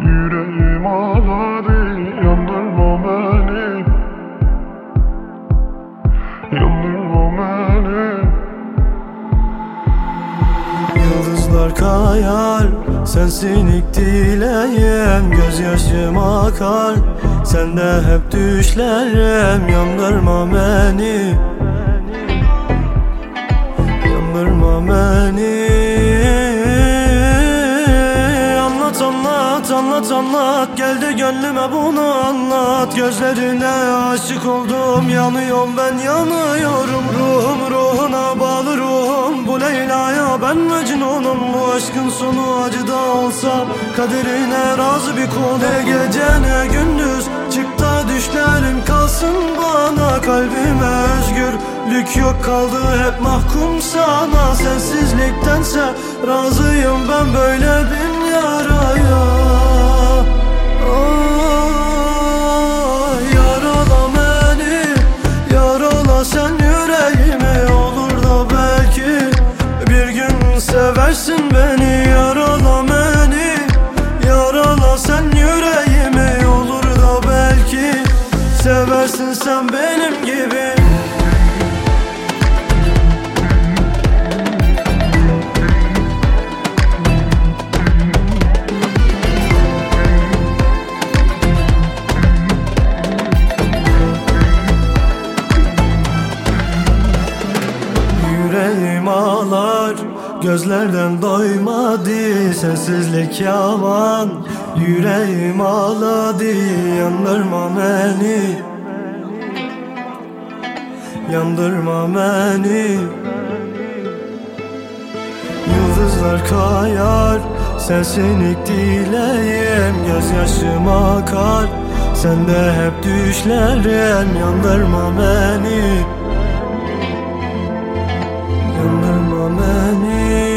Yüreğim ağladı, yandırma beni, yandırma beni. Yıldızlar kayar, sensin ilk dileğim. Gözyaşım akar, sende hep düşlerim. Yandırma beni, yandırma beni. Anlat anlat anlat anlat, geldi gönlüme bunu anlat. Gözlerine aşık oldum, yanıyorum ben yanıyorum. Ruhum ruhuna bağlı ruhum, bu Leyla'ya ben Mecnun'um. Bu aşkın sonu acıda olsa kaderine razı bir kul. Ne gece ne gündüz çık da düşlerim kalsın bana. Kalbime özgürlük yok, kaldı hep mahkum sana. Sensizliktense razıyım ben böyle bin yaraya. Yarala beni, yarala sen yüreğimi. Olur da belki bir gün seversin beni. Yarala beni, yarala sen yüreğimi. Olur da belki seversin sen benim gibi. Yüreğim ağlar, gözlerden doymadı. Sensizlik yaman, yüreğim ağladı. Yandırma beni, yandırma beni. Yıldızlar kayar, sensin ilk dileğim. Gözyaşım akar, sende hep düşlerim. Yandırma beni, yandırma beni.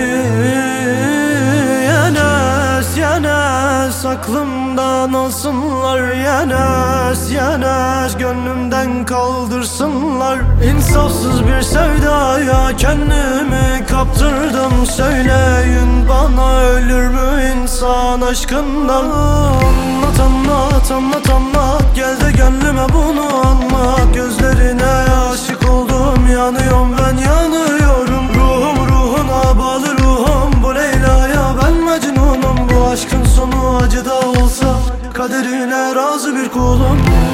Yenes, yenes, aklımdan alsınlar. Yenes, yenes, gönlümden kaldırsınlar. İnsafsız bir sevdaya kendimi kaptırdım. Söyleyin bana, ölür mü insan aşkından? Anlat anlat anlat anlat, gel de gönlüme bunu anlat. Gözlerine aşık oldum, yanıyorum ben yanıyorum. Ruhum ruhuna bağlı ruhum, bu Leyla'ya ben Mecnun'um. Bu aşkın sonu acıda olsa kaderine razı bir kulum.